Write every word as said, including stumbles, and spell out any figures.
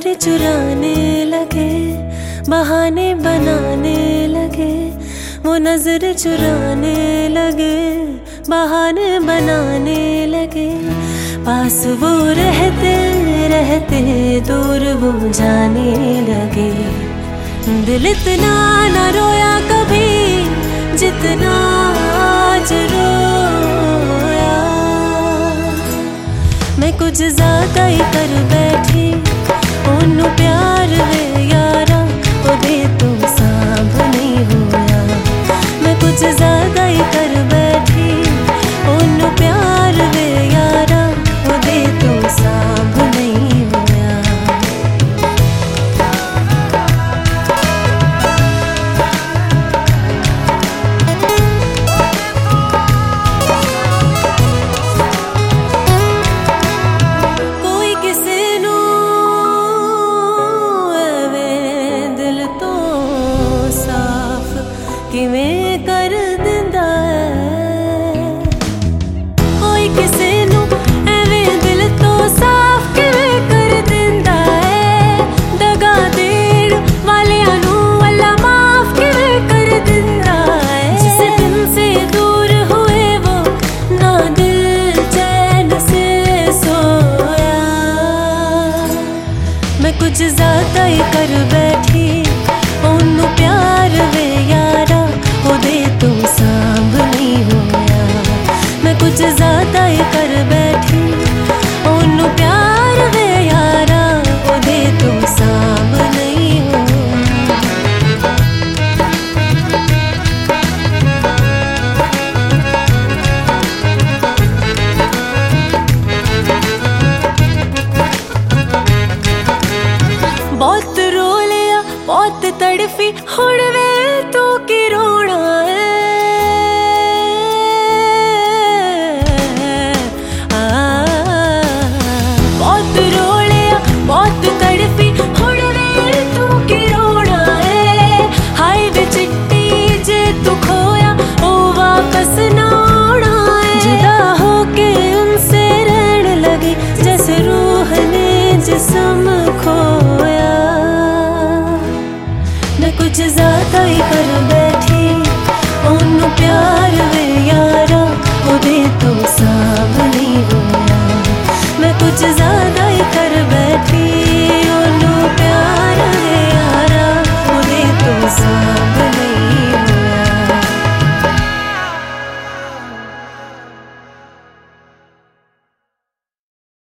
नजर चुराने लगे, बहाने बनाने लगे। वो नजर चुराने लगे, बहाने बनाने लगे। पास वो रहते रहते दूर वो जाने लगे। दिल इतना न रोया कभी जितना आज रोया। मैं कुछ ज्यादा ही कर बैठी ओनू प्यार है यारा, ओदे तो सांभ नहीं होया। मैं कुछ ज्यादा ही कर बैठी ओनू प्यार है यारा, ओदे तो सांभ नहीं होया। कोई किसे नू एवें दिल तो साफ किवें कर दिंदा है। कोई किसे